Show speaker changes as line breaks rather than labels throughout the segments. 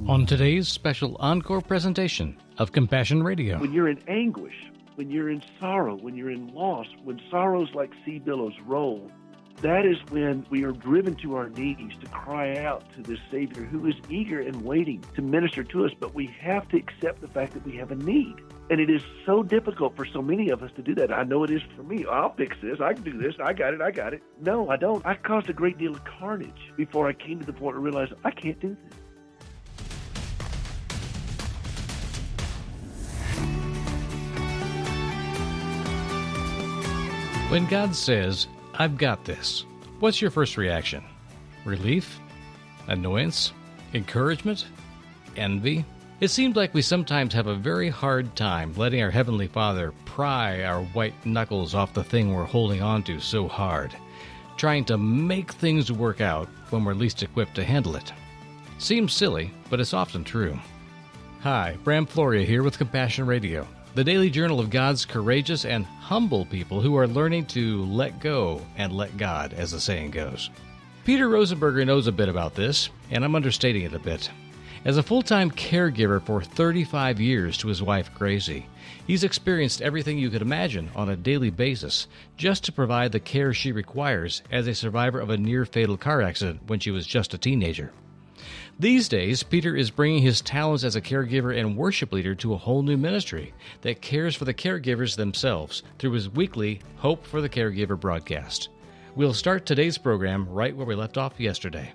On today's special encore presentation of Compassion Radio.
When you're in anguish, when you're in sorrow, when you're in loss, when sorrows like sea billows roll, that is when we are driven to our knees to cry out to this Savior who is eager and waiting to minister to us, but we have to accept the fact that we have a need. And it is so difficult for so many of us to do that. I know it is for me. I'll fix this. I can do this. I got it. No, I don't. I caused a great deal of carnage before I came to the point where I realized I can't do this.
When God says, "I've got this," what's your first reaction? Relief? Annoyance? Encouragement? Envy? It seems like we sometimes have a very hard time letting our Heavenly Father pry our white knuckles off the thing we're holding on to so hard, trying to make things work out when we're least equipped to handle it. Seems silly, but it's often true. Hi, Bram Floria here with Compassion Radio, the daily journal of God's courageous and humble people who are learning to let go and let God, as the saying goes. Peter Rosenberger knows a bit about this, and I'm understating it a bit. As a full-time caregiver for 35 years to his wife, Gracie, he's experienced everything you could imagine on a daily basis just to provide the care she requires as a survivor of a near-fatal car accident when she was just a teenager. These days, Peter is bringing his talents as a caregiver and worship leader to a whole new ministry that cares for the caregivers themselves through his weekly Hope for the Caregiver broadcast. We'll start today's program right where we left off yesterday.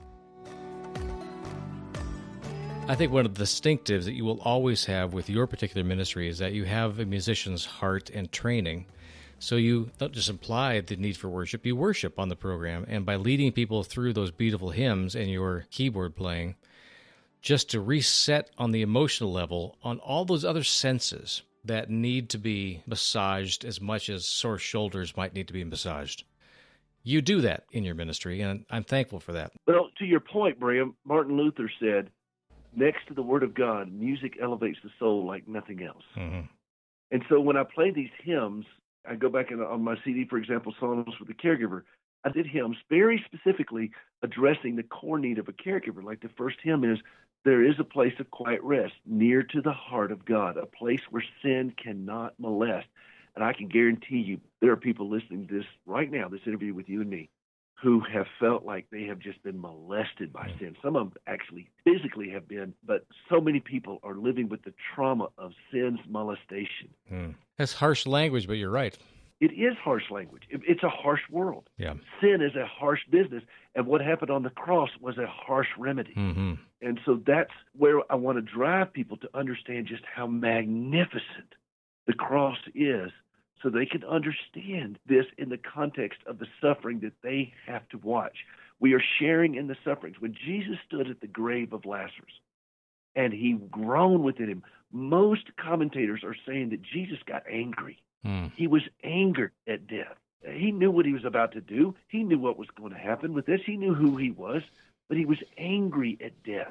I think one of the distinctives that you will always have with your particular ministry is that you have a musician's heart and training. So you don't just imply the need for worship, you worship on the program. And by leading people through those beautiful hymns and your keyboard playing, just to reset on the emotional level on all those other senses that need to be massaged as much as sore shoulders might need to be massaged. You do that in your ministry, and I'm thankful for that.
Well, to your point, Bram, Martin Luther said, next to the Word of God, music elevates the soul like nothing else.
Mm-hmm.
And so when I play these hymns, I go back on my CD, for example, Songs for the Caregiver. I did hymns very specifically addressing the core need of a caregiver. Like the first hymn is, there is a place of quiet rest near to the heart of God, a place where sin cannot molest. And I can guarantee you there are people listening to this right now, this interview with you and me, who have felt like they have just been molested by sin. Some of them actually physically have been, but so many people are living with the trauma of sin's molestation.
That's harsh language, but you're right.
It is harsh language. It's a harsh world.
Yeah.
Sin is a harsh business, and what happened on the cross was a harsh remedy.
Mm-hmm.
And so that's where I want to drive people to understand just how magnificent the cross is, so they can understand this in the context of the suffering that they have to watch. We are sharing in the sufferings. When Jesus stood at the grave of Lazarus and he groaned within him, most commentators are saying that Jesus got angry. He was angered at death. He knew what he was about to do. He knew what was going to happen with this. He knew who he was, but he was angry at death.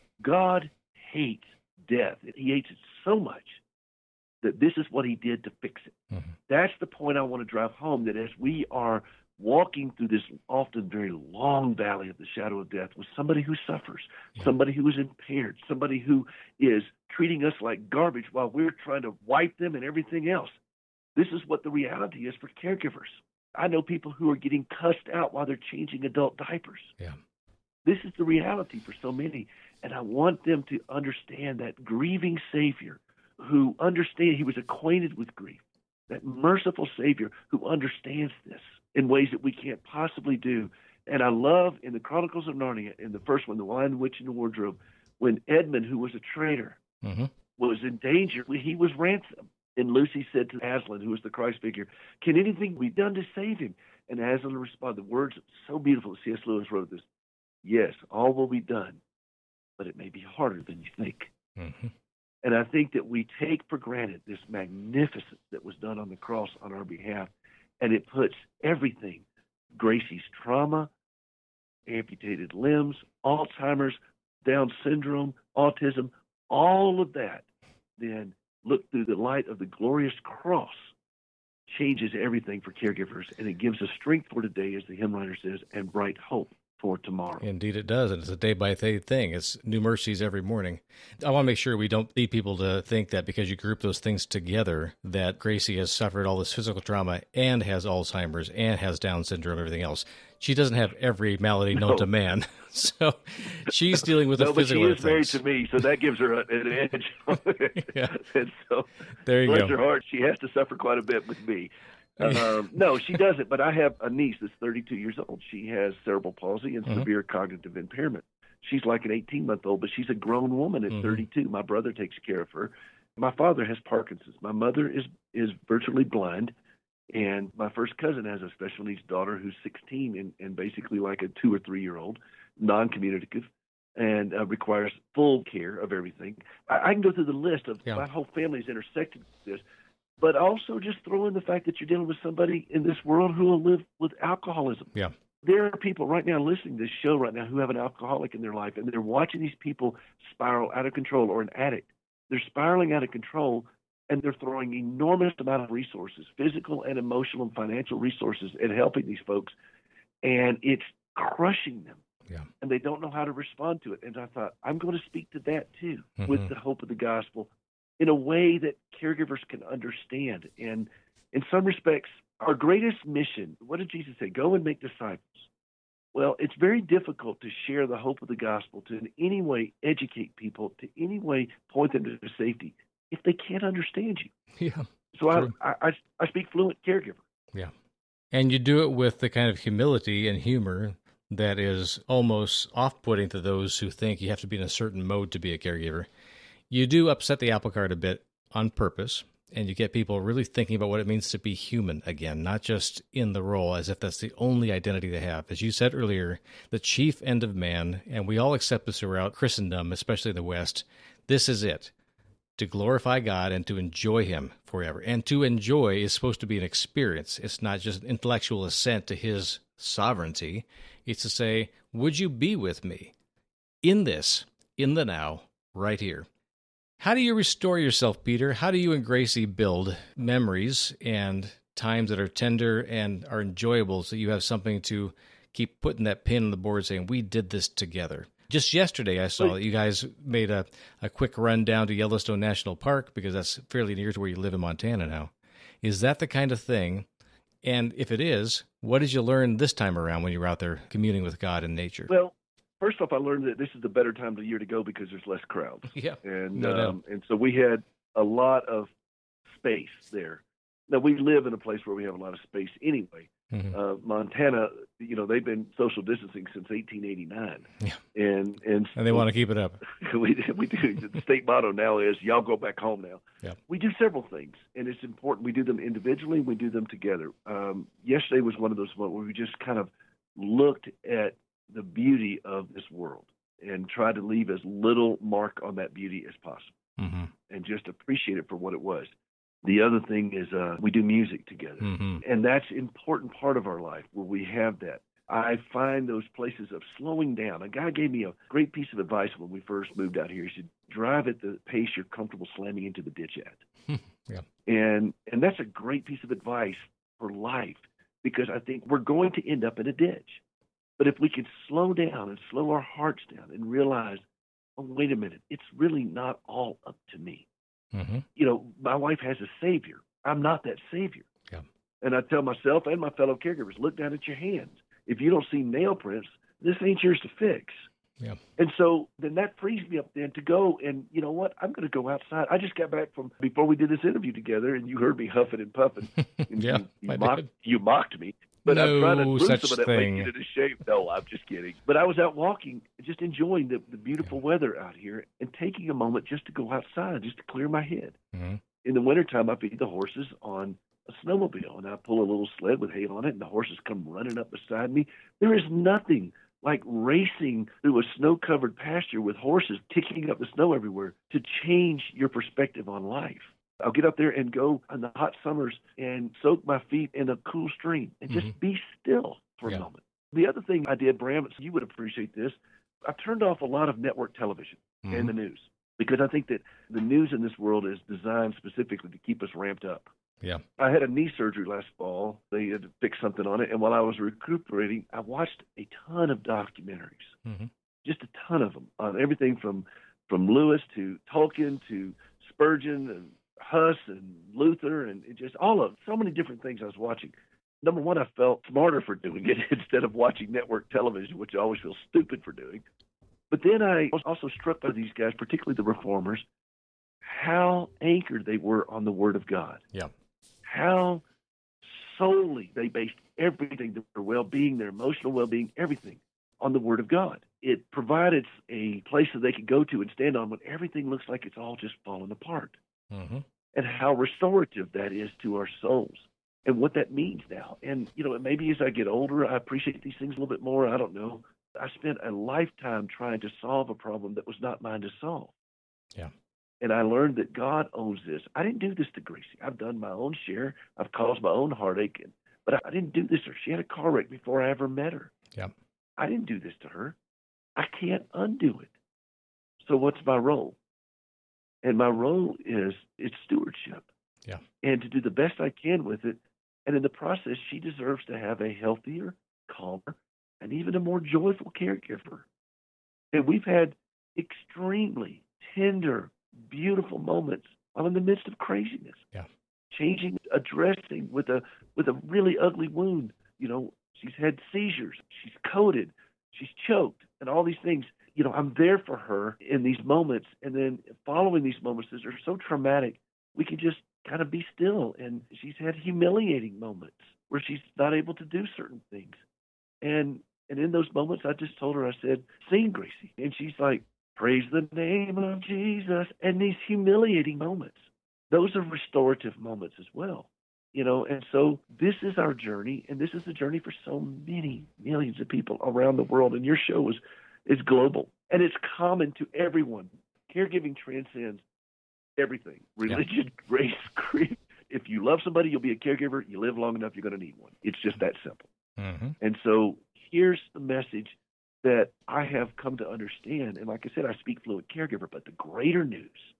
God hates death. He hates it so much that this is what he did to fix it. Mm-hmm. That's the point I want to drive home, that as we are walking through this often very long valley of the shadow of death with somebody who suffers, somebody who is impaired, somebody who is treating us like garbage while we're trying to wipe them and everything else. This is what the reality is for caregivers. I know people who are getting cussed out while they're changing adult diapers.
Yeah.
This is the reality for so many, and I want them to understand that grieving Savior who understands, he was acquainted with grief, that merciful Savior who understands this in ways that we can't possibly do. And I love in the Chronicles of Narnia, in the first one, The Lion, the Witch, and the Wardrobe, when Edmund, who was a traitor, was in danger, he was ransomed. And Lucy said to Aslan, who was the Christ figure, can anything be done to save him? And Aslan responded, the words so beautiful, C.S. Lewis wrote this, yes, all will be done, but it may be harder than you think. Mm-hmm. And I think that we take for granted this magnificence that was done on the cross on our behalf, and it puts everything, Gracie's trauma, amputated limbs, Alzheimer's, Down syndrome, autism, all of that, then look through the light of the glorious cross, changes everything for caregivers, and it gives us strength for today, as the hymn writer says, and bright hope for tomorrow.
Indeed it does, and it's a day-by-day thing. It's new mercies every morning. I want to make sure we don't lead people to think that because you group those things together that Gracie has suffered all this physical trauma and has Alzheimer's and has Down syndrome and everything else. She doesn't have every malady known to man, so she's dealing with the physical things.
But she is married to me, so that gives her an edge.
Yeah.
And so,
there you
bless
go.
her heart, she has to suffer quite a bit with me. No, she doesn't. But I have a niece that's 32 years old. She has cerebral palsy and severe cognitive impairment. She's like an 18-month-old, but she's a grown woman at 32. My brother takes care of her. My father has Parkinson's. My mother is virtually blind. And my first cousin has a special needs daughter who's 16 and basically like a 2 or 3 year old, non-communicative, and requires full care of everything. I can go through the list of my whole family's intersected with this. But also just throw in the fact that you're dealing with somebody in this world who will live with alcoholism.
Yeah.
There are people right now listening to this show right now who have an alcoholic in their life, and they're watching these people spiral out of control, or an addict. They're spiraling out of control, and they're throwing enormous amount of resources, physical and emotional and financial resources, at helping these folks, and it's crushing them.
Yeah.
And they don't know how to respond to it. And I thought, I'm going to speak to that too, with the hope of the gospel, in a way that caregivers can understand. And in some respects, our greatest mission, what did Jesus say? Go and make disciples. Well, it's very difficult to share the hope of the gospel, to in any way educate people, to any way point them to safety, if they can't understand you.
Yeah.
So I speak fluent caregiver.
Yeah. And you do it with the kind of humility and humor that is almost off-putting to those who think you have to be in a certain mode to be a caregiver. You do upset the apple cart a bit on purpose, and you get people really thinking about what it means to be human again, not just in the role as if that's the only identity they have. As you said earlier, the chief end of man, and we all accept this throughout Christendom, especially in the West, this is it, to glorify God and to enjoy Him forever. And to enjoy is supposed to be an experience. It's not just an intellectual assent to His sovereignty. It's to say, would you be with me in this, in the now, right here? How do you restore yourself, Peter? How do you and Gracie build memories and times that are tender and are enjoyable so you have something to keep putting that pin on the board saying, we did this together? Just yesterday, I saw that you guys made a quick run down to Yellowstone National Park, because that's fairly near to where you live in Montana now. Is that the kind of thing? And if it is, what did you learn this time around when you were out there communing with God and nature?
Well, first off, I learned that this is the better time of the year to go because there's less crowds.
Yeah,
and
no doubt.
And so we had a lot of space there. Now, we live in a place where we have a lot of space anyway. Montana, they've been social distancing since 1889.
Yeah.
And
they want to keep it up.
we do. The state motto now is, y'all go back home now.
Yeah.
We do several things, and it's important. We do them individually. We do them together. Yesterday was one of those moments where we just kind of looked at the beauty of this world and tried to leave as little mark on that beauty as possible, and just appreciate it for what it was. The other thing is we do music together, and that's an important part of our life where we have that. I find those places of slowing down. A guy gave me a great piece of advice when we first moved out here. He said, drive at the pace you're comfortable slamming into the ditch at.
Yeah.
And that's a great piece of advice for life, because I think we're going to end up in a ditch. But if we could slow down and slow our hearts down and realize, oh, wait a minute, it's really not all up to me. My wife has a savior. I'm not that savior.
Yeah.
And I tell myself and my fellow caregivers, look down at your hands. If you don't see nail prints, this ain't yours to fix.
Yeah.
And so then that frees me up then to go, and you know what? I'm going to go outside. I just got back from before we did this interview together, and you heard me huffing and puffing. And
Yeah,
you mocked me. But
no
I'm trying to prove
such
some of that
thing.
weight into shape. No, I'm just kidding. But I was out walking, just enjoying the beautiful weather out here, and taking a moment just to go outside, just to clear my head. In the wintertime, I feed the horses on a snowmobile, and I pull a little sled with hay on it, and the horses come running up beside me. There is nothing like racing through a snow-covered pasture with horses kicking up the snow everywhere to change your perspective on life. I'll get up there and go in the hot summers and soak my feet in a cool stream and just be still for a moment. The other thing I did, Bram, you would appreciate this, I turned off a lot of network television and the news, because I think that the news in this world is designed specifically to keep us ramped up.
Yeah.
I had a knee surgery last fall. They had to fix something on it. And while I was recuperating, I watched a ton of documentaries, just a ton of them, on everything from Lewis to Tolkien to Spurgeon and Huss and Luther, and it just so many different things I was watching. Number one, I felt smarter for doing it instead of watching network television, which I always feel stupid for doing. But then I was also struck by these guys, particularly the reformers, how anchored they were on the Word of God.
Yeah.
How solely they based everything, their well-being, their emotional well-being, everything on the Word of God. It provided a place that they could go to and stand on when everything looks like it's all just falling apart. And how restorative that is to our souls and what that means now. And, maybe as I get older, I appreciate these things a little bit more. I don't know. I spent a lifetime trying to solve a problem that was not mine to solve.
Yeah.
And I learned that God owns this. I didn't do this to Gracie. I've done my own share. I've caused my own heartache. But I didn't do this to her. She had a car wreck before I ever met her.
Yeah.
I didn't do this to her. I can't undo it. So what's my role? And my role is it's stewardship.
Yeah.
And to do the best I can with it. And in the process, she deserves to have a healthier, calmer, and even a more joyful caregiver. And we've had extremely tender, beautiful moments while in the midst of craziness.
Yeah.
Changing, addressing with a really ugly wound. She's had seizures, she's coded, she's choked, and all these things. I'm there for her in these moments, and then following these moments that are so traumatic, we can just kind of be still. And she's had humiliating moments where she's not able to do certain things. And in those moments, I just told her, I said, sing, Gracie. And she's like, praise the name of Jesus. And these humiliating moments, those are restorative moments as well. And so this is our journey, and this is the journey for so many millions of people around the world. And your show is global, and it's common to everyone. Caregiving transcends everything: religion, race, creed. If you love somebody, you'll be a caregiver. You live long enough, you're going to need one. It's just that simple. And so here's the message that I have come to understand. And like I said, I speak fluent caregiver, but the greatest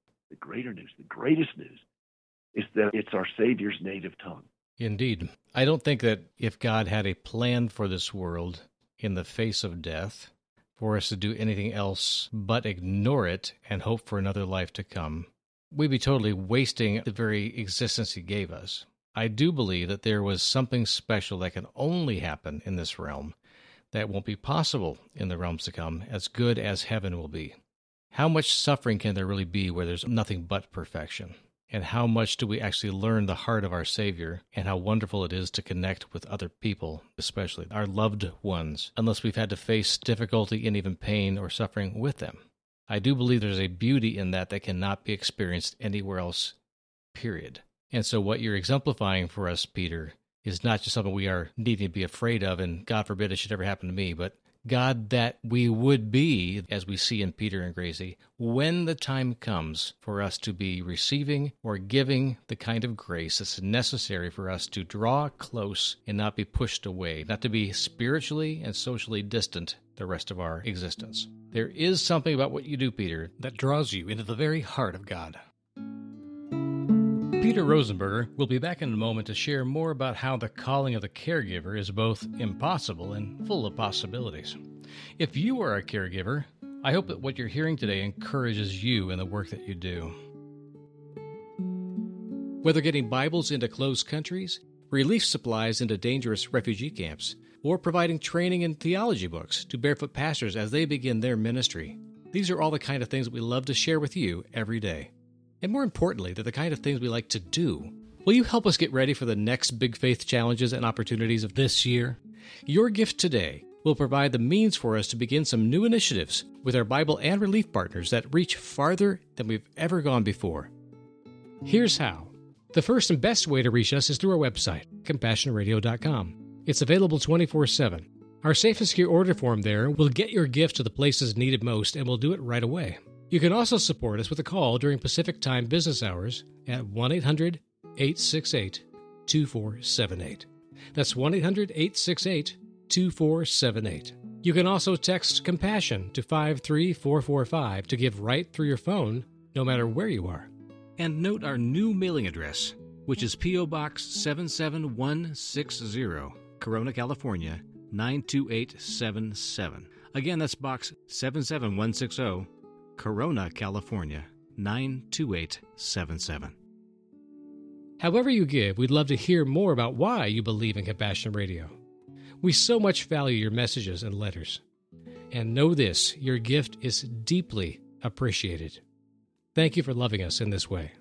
news is that it's our Savior's native tongue.
Indeed. I don't think that if God had a plan for this world in the face of death, for us to do anything else but ignore it and hope for another life to come, we'd be totally wasting the very existence He gave us. I do believe that there was something special that can only happen in this realm that won't be possible in the realms to come, as good as heaven will be. How much suffering can there really be where there's nothing but perfection? And how much do we actually learn the heart of our Savior, and how wonderful it is to connect with other people, especially our loved ones, unless we've had to face difficulty and even pain or suffering with them. I do believe there's a beauty in that cannot be experienced anywhere else, period. And so what you're exemplifying for us, Peter, is not just something we are needing to be afraid of, and God forbid it should ever happen to me, but God, that we would be, as we see in Peter and Gracie, when the time comes for us to be receiving or giving the kind of grace that's necessary for us to draw close and not be pushed away, not to be spiritually and socially distant the rest of our existence. There is something about what you do, Peter, that draws you into the very heart of God. Peter Rosenberger will be back in a moment to share more about how the calling of the caregiver is both impossible and full of possibilities. If you are a caregiver, I hope that what you're hearing today encourages you in the work that you do. Whether getting Bibles into closed countries, relief supplies into dangerous refugee camps, or providing training in theology books to barefoot pastors as they begin their ministry, these are all the kind of things that we love to share with you every day. And more importantly, they're the kind of things we like to do. Will you help us get ready for the next big faith challenges and opportunities of this year? Your gift today will provide the means for us to begin some new initiatives with our Bible and relief partners that reach farther than we've ever gone before. Here's how. The first and best way to reach us is through our website, CompassionRadio.com. It's available 24/7. Our safe and secure order form there will get your gift to the places needed most, and we'll do it right away. You can also support us with a call during Pacific Time business hours at 1-800-868-2478. That's 1-800-868-2478. You can also text Compassion to 53445 to give right through your phone, no matter where you are. And note our new mailing address. which is P.O. Box 77160, Corona, California, 92877. Again, that's Box 77160, Corona, California, 92877. However you give, we'd love to hear more about why you believe in Compassion Radio. We so much value your messages and letters. And know this, your gift is deeply appreciated. Thank you for loving us in this way.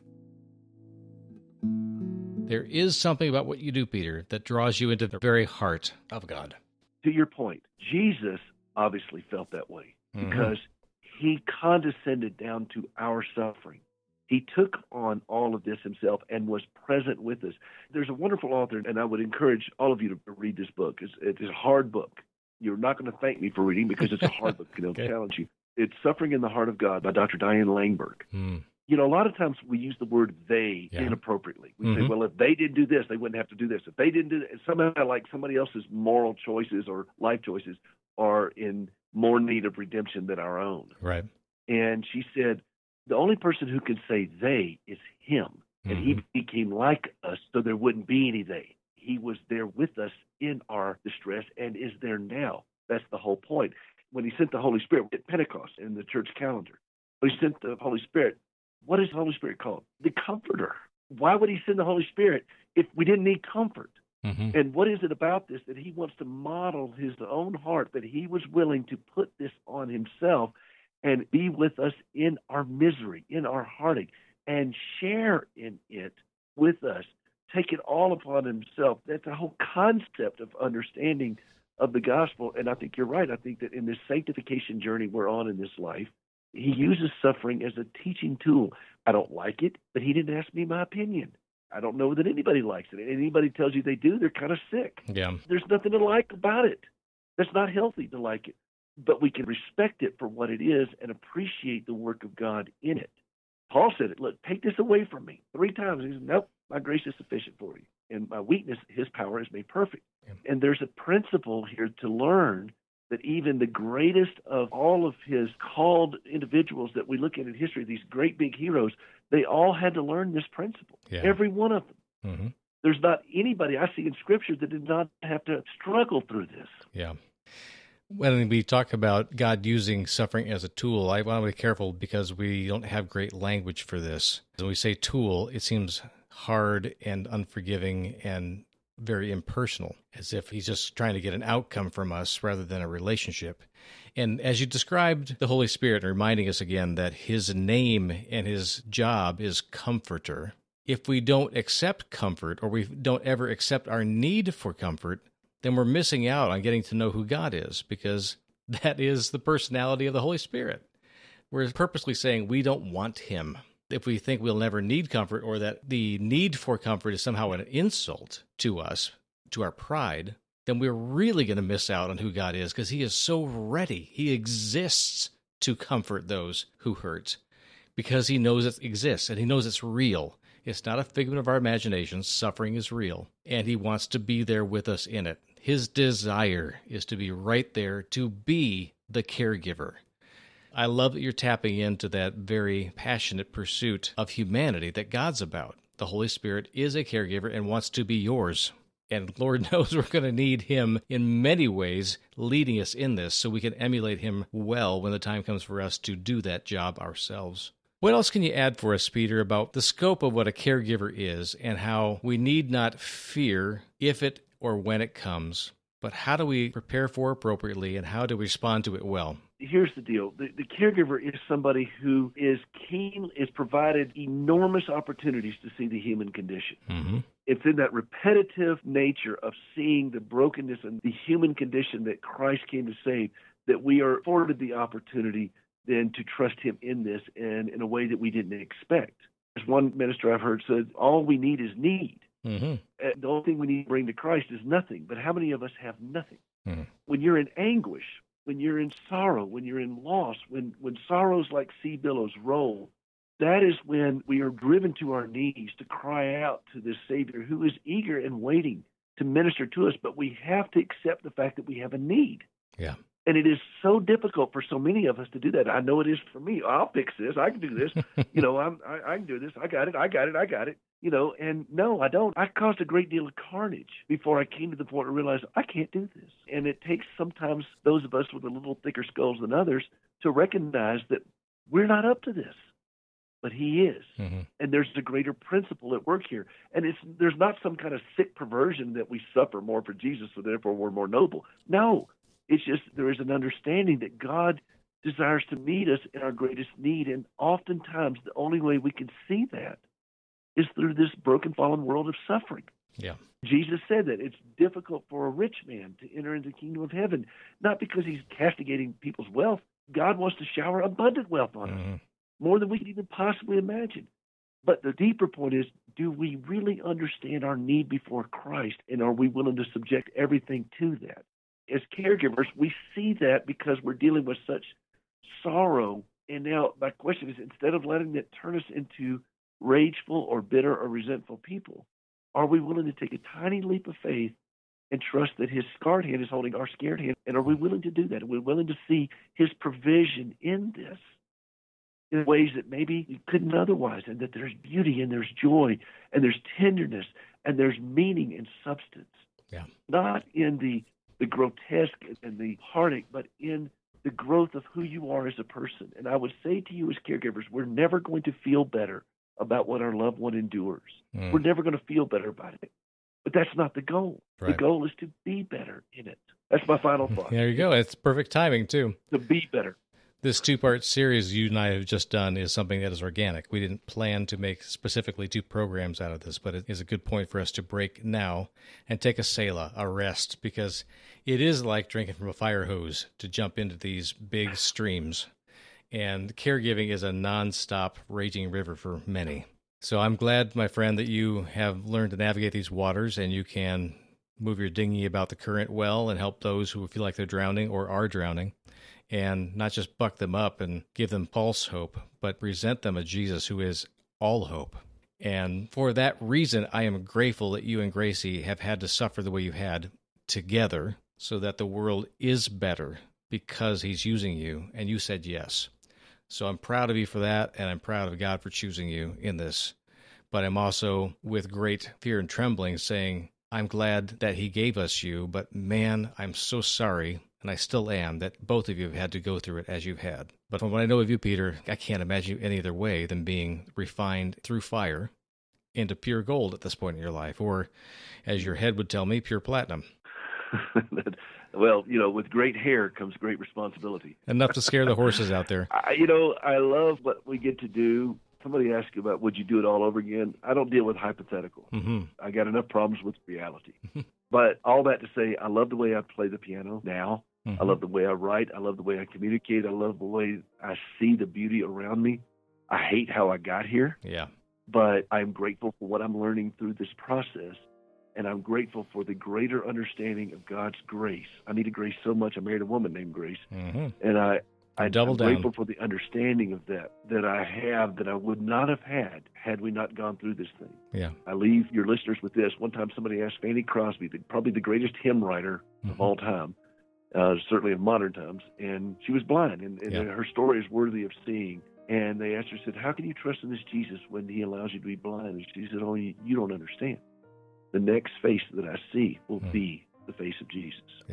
There is something about what you do, Peter, that draws you into the very heart of God.
To your point, Jesus obviously felt that way because he condescended down to our suffering. He took on all of this himself and was present with us. There's a wonderful author, and I would encourage all of you to read this book. It's a hard book. You're not going to thank me for reading because it's a hard book. It'll challenge you. It's Suffering in the Heart of God by Dr. Diane Langberg. You know, a lot of times we use the word they inappropriately. We say, well, if they didn't do this, they wouldn't have to do this. If they didn't do it, somehow like somebody else's moral choices or life choices are in more need of redemption than our own.
Right.
And she said, the only person who can say they is him. And he became like us so there wouldn't be any they. He was there with us in our distress and is there now. That's the whole point. When he sent the Holy Spirit at Pentecost in the church calendar, when he sent the Holy Spirit, what is the Holy Spirit called? The Comforter. Why would he send the Holy Spirit if we didn't need comfort? And what is it about this that he wants to model his own heart, that he was willing to put this on himself and be with us in our misery, in our heartache, and share in it with us, take it all upon himself. That's a whole concept of understanding of the gospel. And I think you're right. I think that in this sanctification journey we're on in this life, he uses suffering as a teaching tool. I don't like it, but he didn't ask me my opinion. I don't know that anybody likes it. Anybody tells you they do, they're kind of sick.
Yeah.
There's nothing to like about it. That's not healthy to like it. But we can respect it for what it is and appreciate the work of God in it. Paul said it, look, take this away from me. 3 times. He said, nope, my grace is sufficient for you. And my weakness, his power is made perfect. Yeah. And there's a principle here to learn that even the greatest of all of his called individuals that we look at in history, these great big heroes, they all had to learn this principle. Yeah. Every one of them. There's not anybody I see in Scripture that did not have to struggle through this.
Yeah. When we talk about God using suffering as a tool, I want to be careful because we don't have great language for this. When we say tool, it seems hard and unforgiving and very impersonal, as if he's just trying to get an outcome from us rather than a relationship. And as you described the Holy Spirit, reminding us again that his name and his job is comforter. If we don't accept comfort or we don't ever accept our need for comfort, then we're missing out on getting to know who God is, because that is the personality of the Holy Spirit. We're purposely saying we don't want him. If we think we'll never need comfort, or that the need for comfort is somehow an insult to us, to our pride, then we're really going to miss out on who God is, because he is so ready. He exists to comfort those who hurt, because he knows it exists and he knows it's real. It's not a figment of our imagination. Suffering is real, and he wants to be there with us in it. His desire is to be right there, to be the caregiver. I love that you're tapping into that very passionate pursuit of humanity that God's about. The Holy Spirit is a caregiver and wants to be yours. And Lord knows we're going to need him in many ways leading us in this, so we can emulate him well when the time comes for us to do that job ourselves. What else can you add for us, Peter, about the scope of what a caregiver is and how we need not fear if it or when it comes, but how do we prepare for it appropriately and how do we respond to it well?
Here's the deal. The caregiver is somebody who is provided enormous opportunities to see the human condition. It's in that repetitive nature of seeing the brokenness and the human condition that Christ came to save that we are afforded the opportunity then to trust him in this and in a way that we didn't expect. As one minister I've heard said, all we need is need. The only thing we need to bring to Christ is nothing. But how many of us have nothing? When you're in anguish, when you're in sorrow, when you're in loss, when sorrows like sea billows roll, that is when we are driven to our knees to cry out to this Savior who is eager and waiting to minister to us. But we have to accept the fact that we have a need.
Yeah.
And it is so difficult for so many of us to do that. I know it is for me. I'll fix this. I can do this. I can do this. I got it. And no, I don't. I caused a great deal of carnage before I came to the point where I realized I can't do this. And it takes sometimes those of us with a little thicker skulls than others to recognize that we're not up to this, but he is.
Mm-hmm.
And there's a greater principle at work here. And there's not some kind of sick perversion that we suffer more for Jesus, so therefore we're more noble. No, it's just there is an understanding that God desires to meet us in our greatest need. And oftentimes the only way we can see that is through this broken, fallen world of suffering.
Yeah.
Jesus said that it's difficult for a rich man to enter into the kingdom of heaven, not because he's castigating people's wealth. God wants to shower abundant wealth on us, more than we can even possibly imagine. But the deeper point is, do we really understand our need before Christ, and are we willing to subject everything to that? As caregivers, we see that because we're dealing with such sorrow. And now my question is, instead of letting that turn us into rageful or bitter or resentful people, are we willing to take a tiny leap of faith and trust that his scarred hand is holding our scared hand? And are we willing to do that? Are we willing to see his provision in this in ways that maybe we couldn't otherwise, and that there's beauty and there's joy and there's tenderness and there's meaning and substance?
Yeah.
Not in the grotesque and the heartache, but in the growth of who you are as a person. And I would say to you as caregivers, we're never going to feel better about what our loved one endures. We're never going to feel better about it. But that's not the goal.
Right.
The goal is to be better in it. That's my final thought.
There you go. It's perfect timing, too.
To be better.
This 2-part series you and I have just done is something that is organic. We didn't plan to make specifically 2 programs out of this, but it is a good point for us to break now and take a Selah, a rest, because it is like drinking from a fire hose to jump into these big streams. And caregiving is a nonstop raging river for many. So I'm glad, my friend, that you have learned to navigate these waters and you can move your dinghy about the current well and help those who feel like they're drowning or are drowning, and not just buck them up and give them false hope, but present them a Jesus who is all hope. And for that reason, I am grateful that you and Gracie have had to suffer the way you had together so that the world is better because he's using you, and you said yes. So I'm proud of you for that, and I'm proud of God for choosing you in this. But I'm also, with great fear and trembling, saying, I'm glad that he gave us you, but man, I'm so sorry, and I still am, that both of you have had to go through it as you've had. But from what I know of you, Peter, I can't imagine you any other way than being refined through fire into pure gold at this point in your life, or, as your head would tell me, pure platinum.
Well, with great hair comes great responsibility.
Enough to scare the horses out there.
I love what we get to do. Somebody asked you about, would you do it all over again? I don't deal with hypothetical.
Mm-hmm.
I got enough problems with reality. But all that to say, I love the way I play the piano now. I love the way I write. I love the way I communicate. I love the way I see the beauty around me. I hate how I got here.
Yeah.
But I'm grateful for what I'm learning through this process. And I'm grateful for the greater understanding of God's grace. I needed grace so much. I married a woman named Grace. And I'm grateful for the understanding of that I have, that I would not have had we not gone through this thing.
Yeah.
I leave your listeners with this. One time somebody asked Fanny Crosby, probably the greatest hymn writer of all time, certainly of modern times, and she was blind, and her story is worthy of seeing. And they asked her, said, how can you trust in this Jesus when he allows you to be blind? And she said, oh, you don't understand. The next face that I see will be the face of Jesus.
Yeah.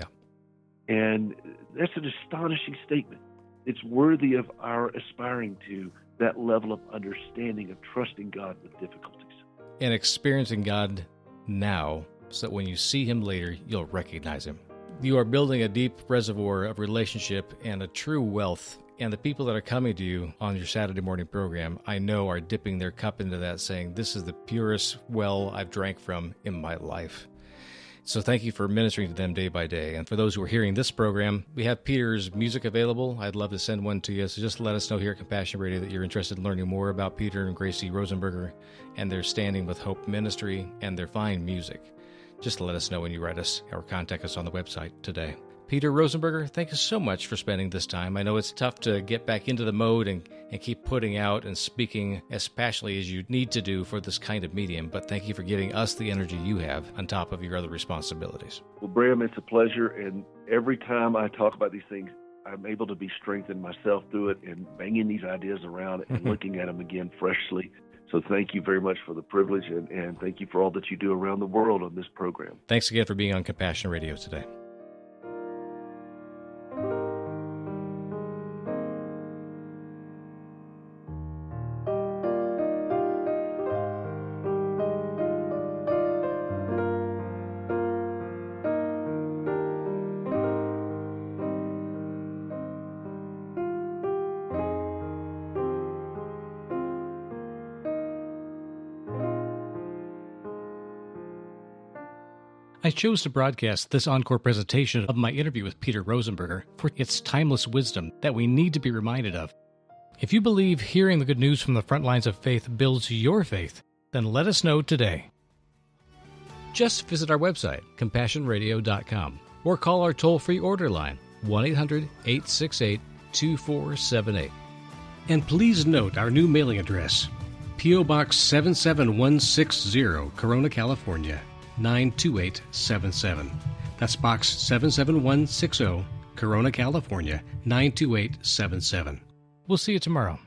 And that's an astonishing statement. It's worthy of our aspiring to that level of understanding of trusting God with difficulties.
And experiencing God now, so that when you see him later, you'll recognize him. You are building a deep reservoir of relationship and a true wealth. And the people that are coming to you on your Saturday morning program, I know, are dipping their cup into that, saying, this is the purest well I've drank from in my life. So thank you for ministering to them day by day. And for those who are hearing this program, we have Peter's music available. I'd love to send one to you. So just let us know here at Compassion Radio that you're interested in learning more about Peter and Gracie Rosenberger and their Standing with Hope ministry and their fine music. Just let us know when you write us or contact us on the website today. Peter Rosenberger, thank you so much for spending this time. I know it's tough to get back into the mode and keep putting out and speaking as passionately as you need to do for this kind of medium, but thank you for giving us the energy you have on top of your other responsibilities.
Well, Bram, it's a pleasure, and every time I talk about these things, I'm able to be strengthened myself through it and banging these ideas around and looking at them again freshly. So thank you very much for the privilege, and thank you for all that you do around the world on this program.
Thanks again for being on Compassion Radio today. I chose to broadcast this encore presentation of my interview with Peter Rosenberger for its timeless wisdom that we need to be reminded of. If you believe hearing the good news from the front lines of faith builds your faith, then let us know today. Just visit our website, CompassionRadio.com, or call our toll-free order line, 1-800-868-2478. And please note our new mailing address, P.O. Box 77160, Corona, California, 92877. That's Box 77160, Corona, California, 92877. We'll see you tomorrow.